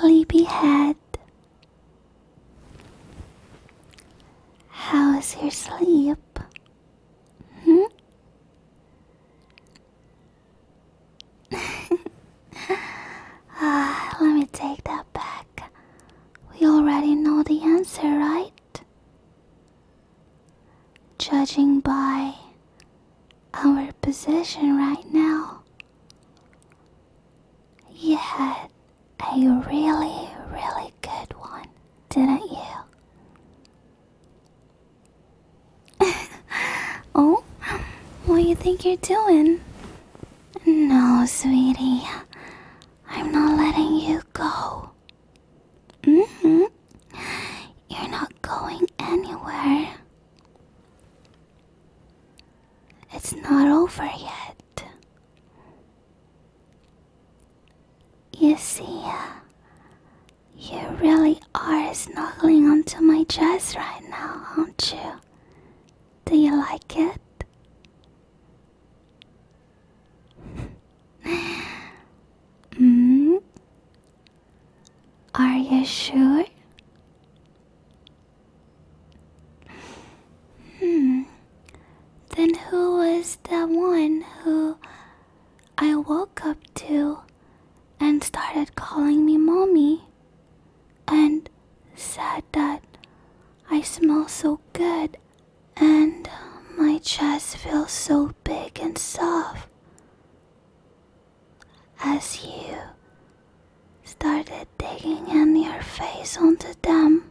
sleepyhead. How's your sleep? Hmm? Let me take that back. We already know the answer, right? Judging by our position right now, you had a really, really good one, didn't you? Oh, what do you think you're doing? No, sweetie, I'm not letting you go. You're not going anywhere. It's not over yet. You see, you really are snuggling onto my chest right now, aren't you? Do you like it? Hmm? Are you sure? Then who was the one who I woke up to and started calling me mommy and said that I smell so good and my chest feels so big and soft as you started digging in your face onto them?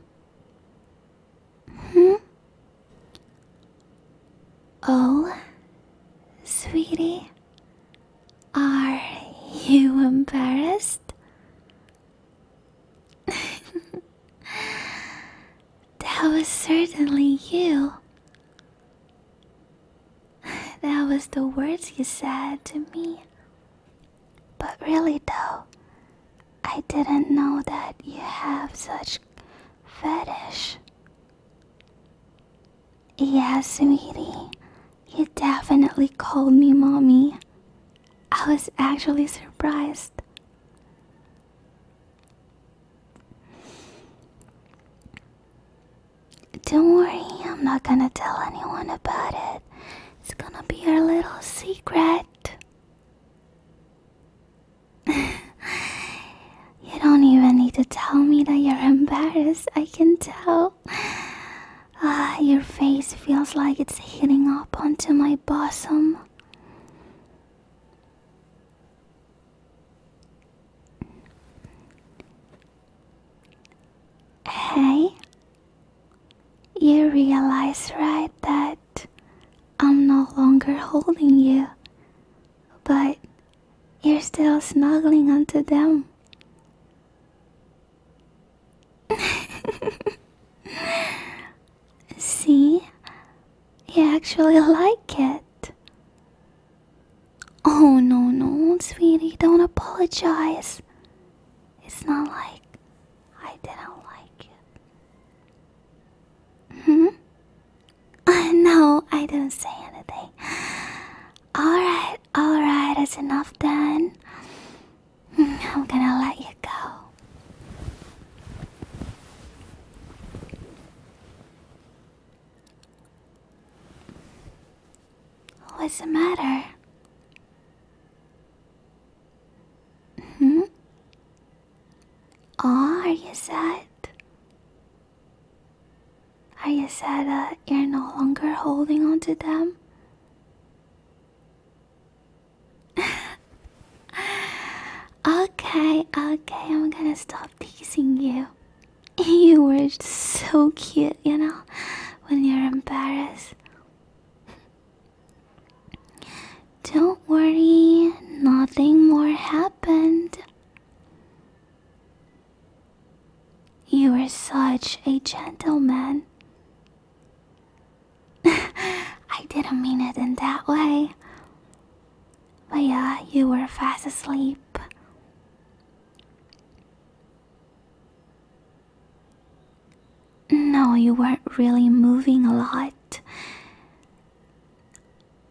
Oh, sweetie, are you embarrassed? That was certainly you. That was the words you said to me. But really though, I didn't know that you have such fetish. Yeah, sweetie, you definitely called me mommy. I was actually surprised. Don't worry, I'm not gonna tell anyone about it. It's gonna be our little secret. You don't even need to tell me that you're embarrassed. I can tell. Your face feels like it's hitting up onto my bosom. Hey, you realize, right, that I'm no longer holding you, but you're still snuggling onto them. See? You actually like it. Oh, no, sweetie, don't apologize. It's not like I didn't like it. No, I didn't say anything. Alright, it's enough then. I'm gonna let you go. What's the matter? Oh, are you sad? Are you sad that you're no longer holding on to them? Okay, I'm gonna stop teasing you. You were so cute, when you're embarrassed. Don't worry, nothing more happened. You were such a gentleman. I didn't mean it in that way. But yeah, you were fast asleep. No, you weren't really moving a lot.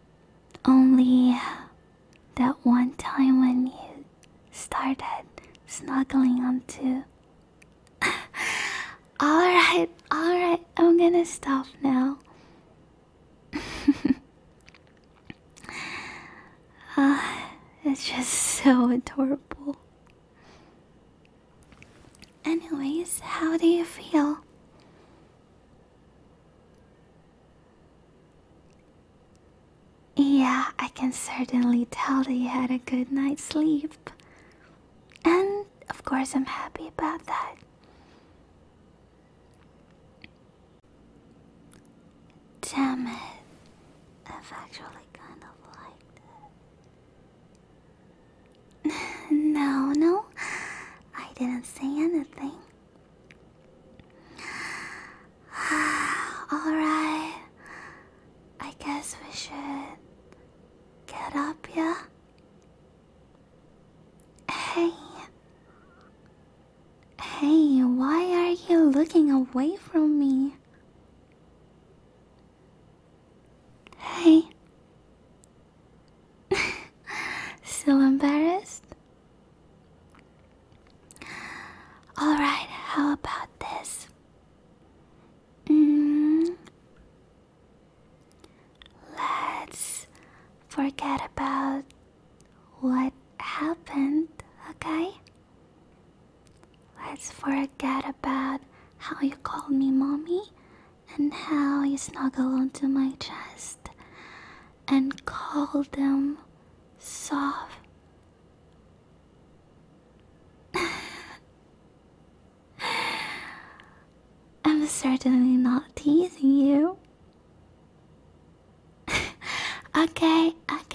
Only that one time when you started snuggling onto. Alright, I'm gonna stop now. It's just so adorable. Anyways, how do you feel? Yeah, I can certainly tell that you had a good night's sleep. And of course, I'm happy about that. Damn it. I've actually kind of liked it. No, I didn't say anything. Alright, I guess we should get up, yeah? Hey. Hey, why are you looking away from me? Hey. Still embarrassed? Alright, how about this? Let's forget about what happened, okay? Let's forget about how you called me mommy and how you snuggle onto my chest and call them soft. I'm certainly not teasing you. Okay.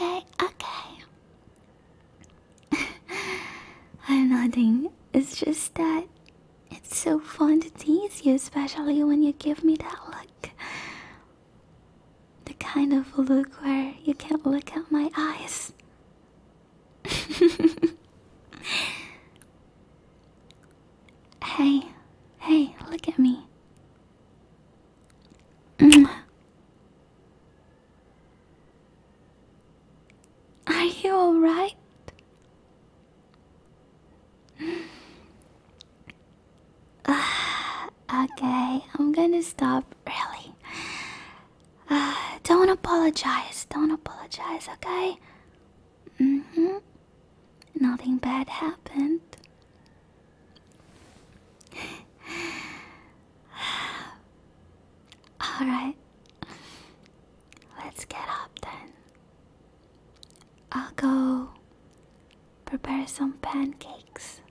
I'm nothing. It's just that it's so fun to tease you, especially when you give me that look. The kind of look where you can't look at my eyes. Hey, look at me. Are you alright? Okay, I'm gonna stop, really. Don't apologize, okay? Nothing bad happened. Alright, let's get up then. I'll go prepare some pancakes.